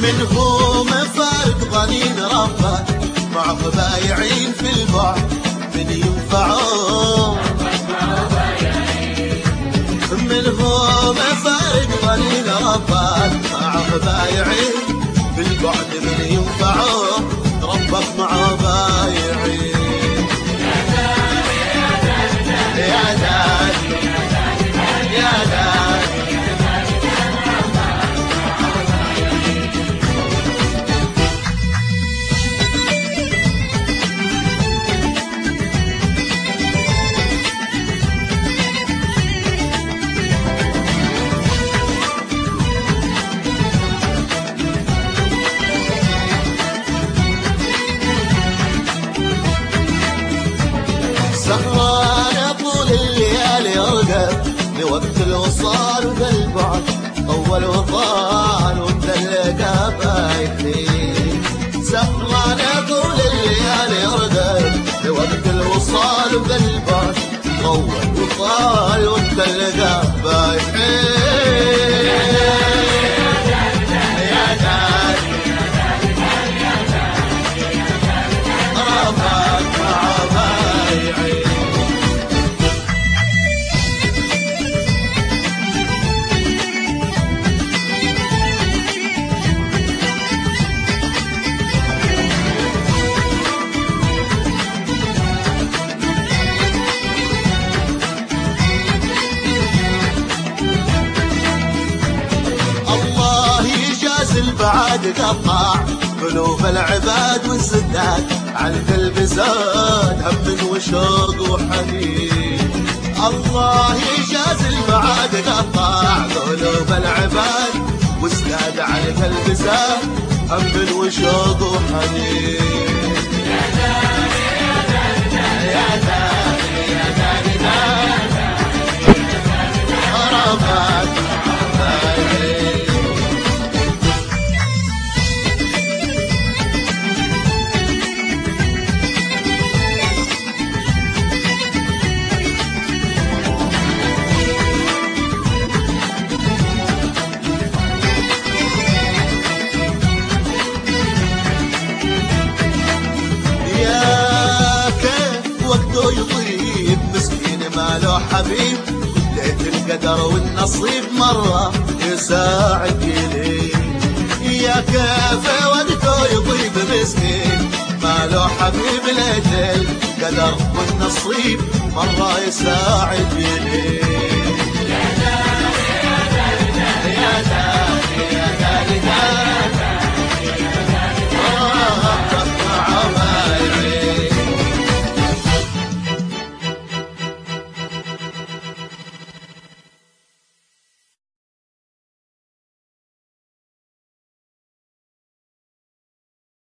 من هو مفارق ظنين ربه مع بايعين في البعد من ينفعون. من هو مفارق ظنين ربه مع بايعين في البعد من ينفعون. ربك مع بايعين. يا داد يا داد سهران طول الليالي ارقد لوقت الوصال بالبعد. اول وطال ومدلقه بايتين. سهران طول الليالي ارقد لوقت الوصال بالبعد. اول وطال ومدلقه بايتين. يا داد ربك مع بايعين. البعاد قطع قلوب العباد والسداد. على القلب زاد هم وشوق وحنين. الله يجاز البعاد قطع قلوب العباد والسداد. على القلب زاد هم وشوق وحنين. يا داد يا داد يا داد يا داد ربك بايعين. يطيب مسكين ما له حبيب. ليت القدر والنصيب مرة يساعد إليه. يا كيف وقته يطيب مسكين ما له حبيب. ليت القدر والنصيب مرة يساعد إليه.